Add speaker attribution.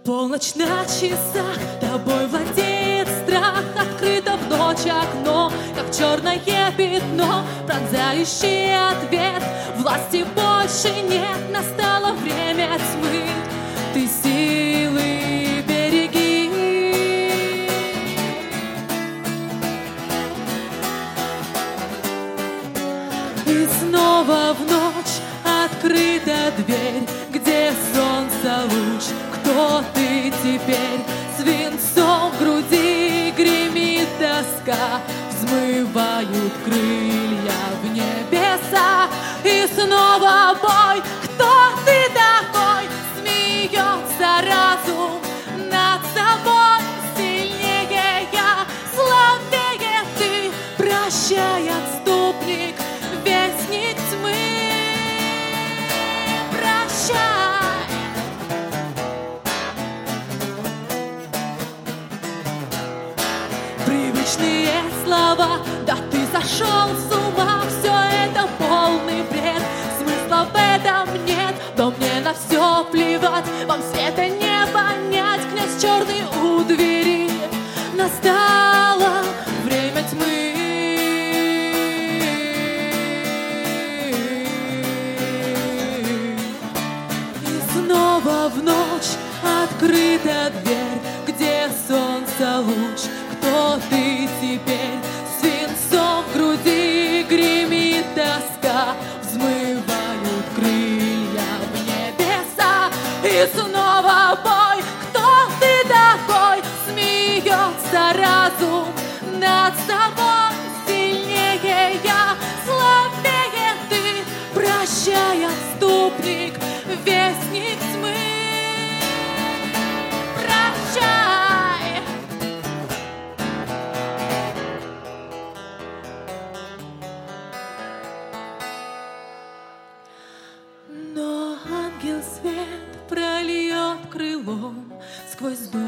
Speaker 1: Полночь на часах, тобой владеет страх. Открыто в ночь окно, как черное пятно, пронзающий ответ. Власти больше нет, настало время тьмы. Ты силы береги. И снова в ночь открыта дверь, где солнце луч. Кто ты теперь? Свинцом в груди гремит тоска, взмывают крылья в небеса. И снова бой. Кто ты такой? Смеется разум над собой. Сильнее я, слабее ты. Прощай, отступник, вестник тьмы. Прощай. Привычные слова, да ты сошел с ума. Все это полный бред, смысла в этом нет. Но мне на все плевать, вам света не понять. Князь черный у двери, настало время тьмы. И снова в ночь открыта дверь, где солнце луч. Кто ты теперь? Свинцом в груди гремит тоска, взмывают крылья в небеса. И снова бой. Кто ты такой? Смеется разум над собой. Сильнее я, слабее ты. Прощай, отступник, вестник тьмы. Прощай. Но ангел свет прольет крылом сквозь дом.